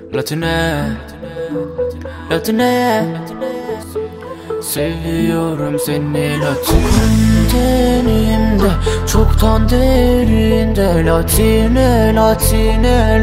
Latine, Latine, seviyorum seni Latine. Tenimde çoktan derinde Latine, Latine,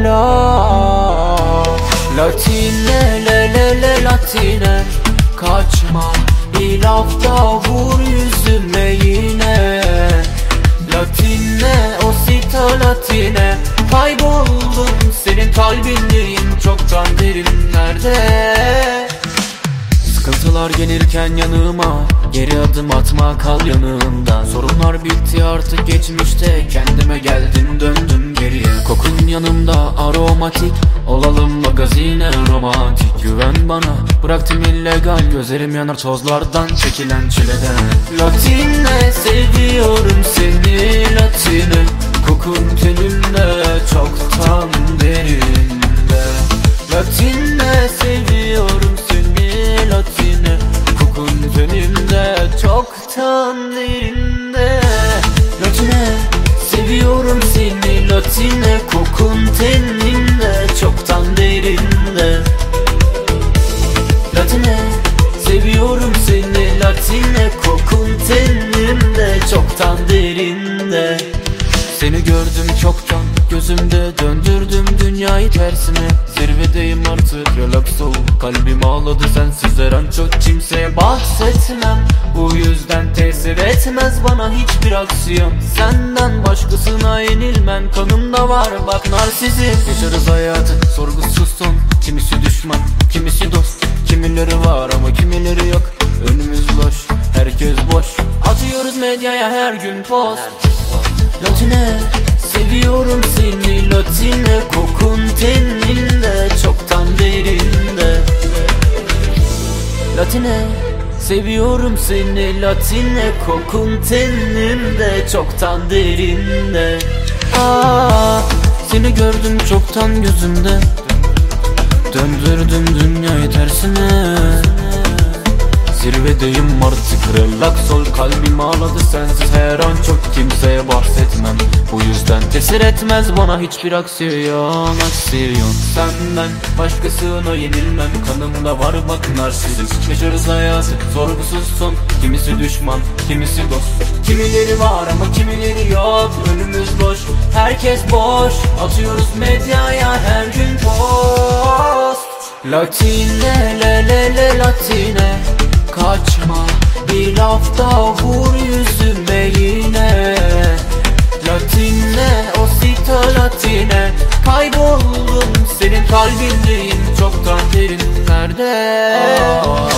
Latine, le, Latine. Kaçma, bir lafta vur yüzüme yine. Latine, osita Latine. Kayboldum senin kalbindeyim çoktan derinlerde. Sıkıntılar gelirken yanıma, geri adım atma, kal yanımda. Sorunlar bitti artık geçmişte, kendime geldim döndüm geriye. Kokun yanımda aromatik, olalım magazine romantik. Güven bana, bıraktım illegal, gözlerim yanar tozlardan, çekilen çileden. Latine, seviyorum seni Latine. Kokun tenimde çoktan derinde. Latine, seviyorum seni Latine. Kokun tenimde çoktan derinde. Latine, seviyorum seni Latine. Kokun tenimde çoktan derinde. Latine, seviyorum seni Latine. Kokun tenimde çoktan derinde. Seni gördüm çoktan, gözümde döndürdüm dünyayı tersine. Zirvedeyim artık, relax ol, kalbim ağladı sensiz her an. Çok kimseye bahsetmem, bu yüzden tesir etmez bana hiçbir aksiyon. Senden başkasına yenilmem, kanımda var bak narsizm. Yaşarız hayatı sorgusuz son, kimisi düşman, kimisi dost. Kimileri var ama kimileri yok, önümüz boş, herkes boş. Atıyoruz medyaya her gün post. Latine, seviyorum seni Latine. Kokun teninde çoktan derinde. Latine, seviyorum seni Latine. Kokun teninde çoktan derinde. Seni gördüm çoktan gözümde, döndürdüm dünyayı tersine. Zirvedeyim artık, relax ol, kalbim ağladı sensiz her an. Çok kimseye bahsetmem, bu yüzden tesir etmez bana hiçbir aksiyon. Senden başkasına yenilmem, kanımda var bak narsizm. Yaşarız hayatı sorgusuz son, kimisi düşman, kimisi dost. Kimileri var ama kimileri yok, önümüz boş, herkes boş. Atıyoruz medyaya her gün post. Latine, le, Latine. Kaçma, bir lafta vur yüzüme yine. Latine, osita Latine. Kayboldum senin kalbindeyim çoktan derinlerde.